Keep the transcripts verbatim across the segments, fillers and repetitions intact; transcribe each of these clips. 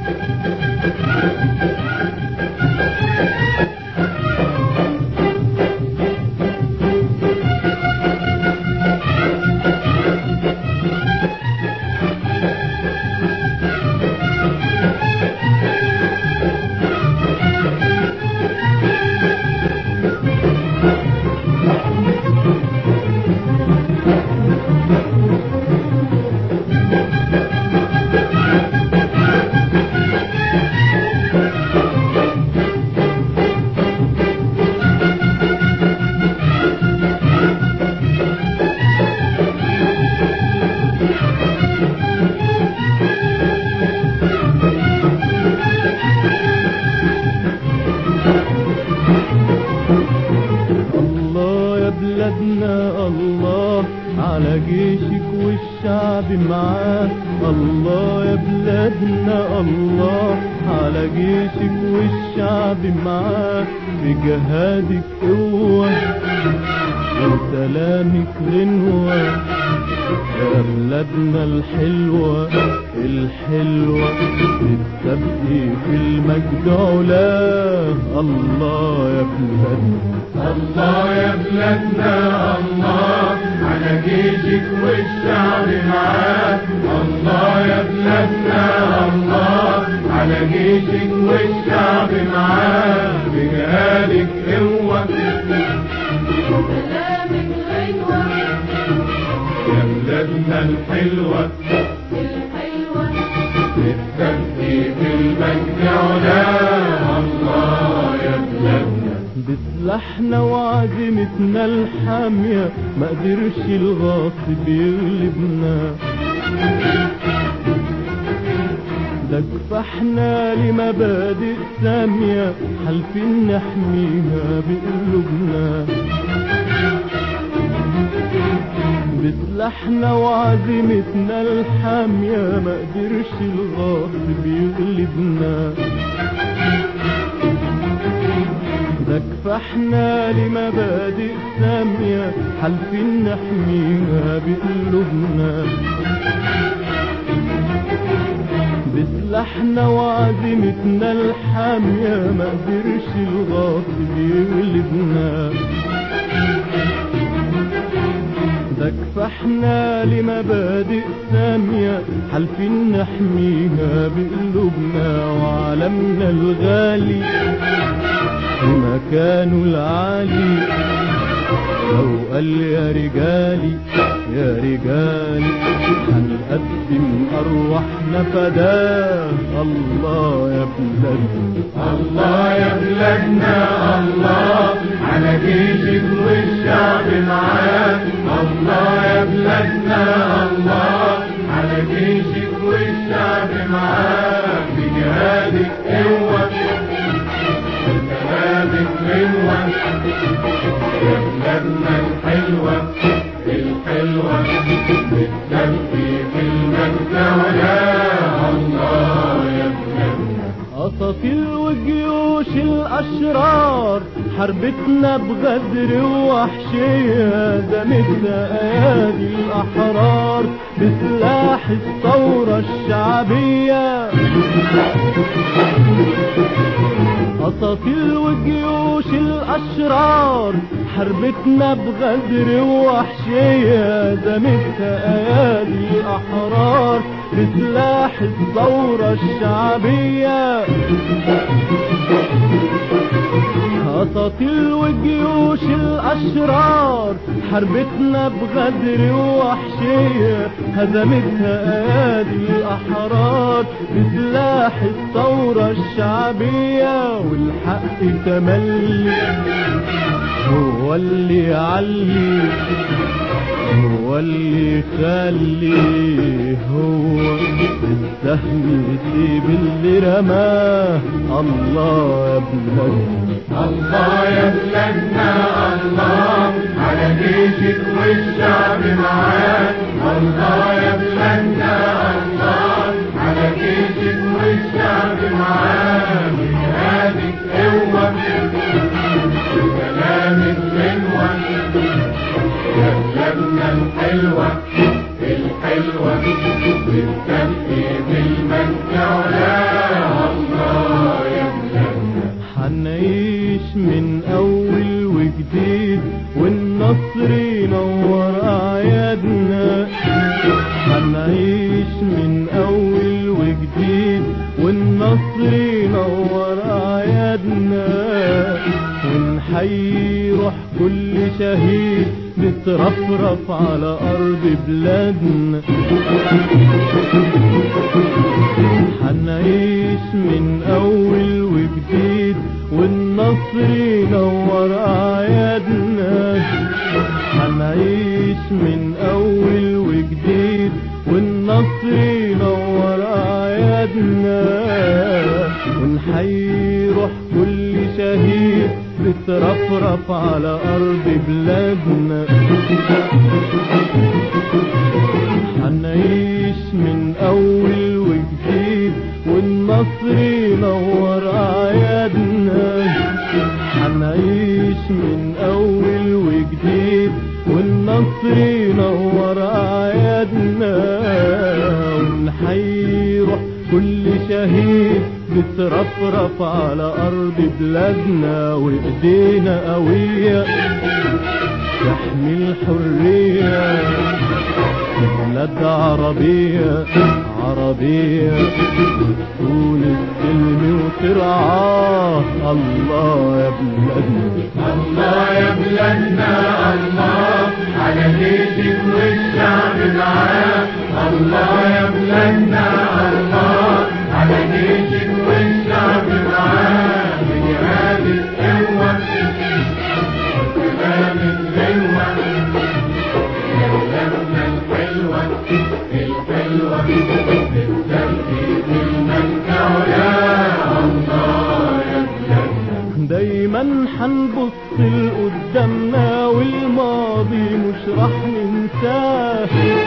الله على جيشك والشعب معاه. الله يا بلادنا الله على جيشك والشعب معاه. في جهادك قوة وسلامك غنوة يا بلادنا الحلوة الحلوة تتسابقي في المجد علاه. الله يا بلادنا الله يا بلادنا الله على جيشك والشعب معاك. الله يا بلادنا الله على جيشك والشعب معاك. بجهادك قوة وسلامك غنوة يا بلادنا الحلوة الحلوة تتسابقي في المجد علاه. الله يا بلادنا بسلاحنا وعزيمتنا الحامية ما قدرش الغاصب يغلبنا. ده كفاحنا لمبادئ سامية حالفين نحميها بقلوبنا. بسلاحنا وعزيمتنا الحامية ما قدرش الغاصب يغلبنا. ده كفاحنا لمبادئ سامية حالفين نحميها بقلوبنا. بسلاحنا وعزيمتنا الحامية ما قدرش الغاصب يغلبنا. ده كفاحنا لمبادئ سامية حالفين نحميها بقلوبنا. وعلمنا الغالي في مكانه العالي لو قال يا رجالي يا رجالي هنقدم أرواحنا فداه. الله يا بلادنا الله يا بلادنا الله على جيشك والشعب معاك. الله يا بلادنا الله على جيشك والشعب معاك. بجهادك قوة وسلامك غنوة يا بلادنا الحلوة الحلوة بتسابقي في المجد علاه. الله يا بلادنا أساطيل وجيوش الأشرار حربتنا بغدر ووحشية. دمتنا أيادي الأحرار بسلاح الثورة الشعبية. أساطيل وجيوش الأشرار حربتنا بغدر ووحشية. دمتها أيادي الأحرار بسلاح الثورة الشعبية. أساطيل وجيوش الأشرار حربتنا بغدر ووحشية. هزمتها أيادي الأحرار بسلاح الثورة الشعبية. والحق تملي هو اللي يعلي هو اللي يخلي هو السهم يسيب اللي رماه. الله يا بلادنا الله يا بلادنا الله على جيشك والشعب معاك. الله يا بلادنا الله على جيشك والشعب معاك. بجهادك قوة وسلامك غنوة يا بلادنا الحلوة الحلوة بتسابقي في المجد علاه. وجديد والنصر ينور اعيادنا، ونحيي روح كل شهيد بترفرف على ارض بلادنا. حنعيش من اول وجديد والنصر ينور اعيادنا، حنعيش من اول وجديد والنصر ينور اعيادنا، ونحيي روح كل شهيد بترفرف على ارض بلادنا. حنعيش من اول وجديد والنصر ينور اعيادنا، حنعيش من اول وجديد والنصر ينور اعيادنا، ونحيي روح كل شهيد بترفرف على ارض بلادنا. وايدينا قوية تحمي الحرية بلاد عربية عربية، وتكون السلم وترعاه الله يا بلادنا. الله يا بلادنا الله على جيشك والشعب معاه. الله يا بلادنا الله على جيشك والشعب معاه. بجهاد القوة وكلام الغلوة يا بلادنا الحلوة الحلوة بالترتيب المنكع يا الله يا بلادنا. دايما حنبص لقدامنا والماضي مش راح ننساه،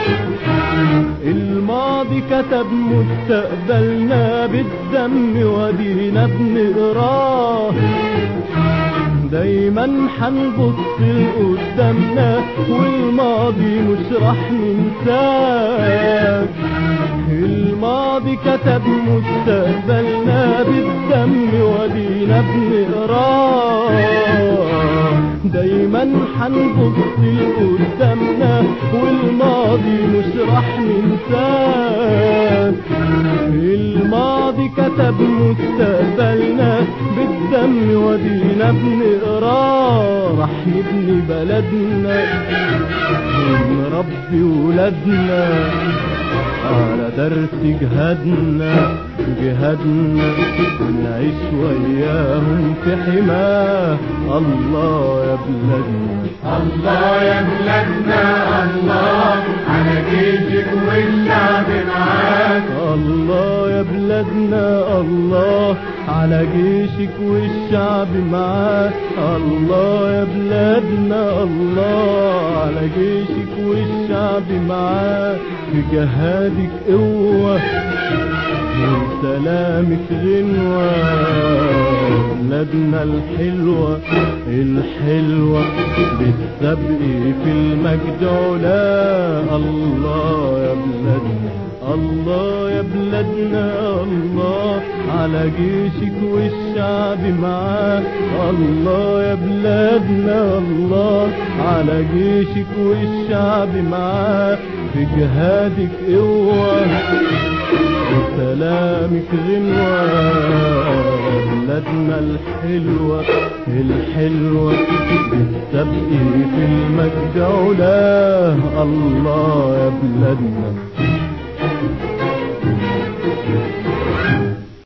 الماضي كتب مستقبلنا بالدم ودينا بنقراه. دايما حنبص لقدامنا والماضي مش راح ننساه، الماضي كتب مستقبلنا بالدم ودينا بنقراه. دايما حنبص لقدامنا والماضي مش راح ننساه، الماضي كتب مستقبلنا بالدم ودينا بنقراه. راح نبني بلدنا ونربي ولادنا على درس جهادنا جهادنا، ونعيش وياهم في حماه الله يا بلادنا. الله يا بلادنا الله على جيشك والشعب معاك. الله يا بلادنا الله على جيشك والشعب معاك. الله يا بلادنا الله على جيشك والشعب معاك. بجهادك قوة وسلامك غنوة، بلادنا الحلوة الحلوة بالسبق في المجد علا. الله يا بلادنا الله يا بلادنا الله على جيشك والشعب معاه. الله يا بلادنا الله على جيشك والشعب معاه. في جهادك قوة وسلامك غنوة، بلادنا الحلوة الحلوة بالسبق في المجد علا. الله يا بلادنا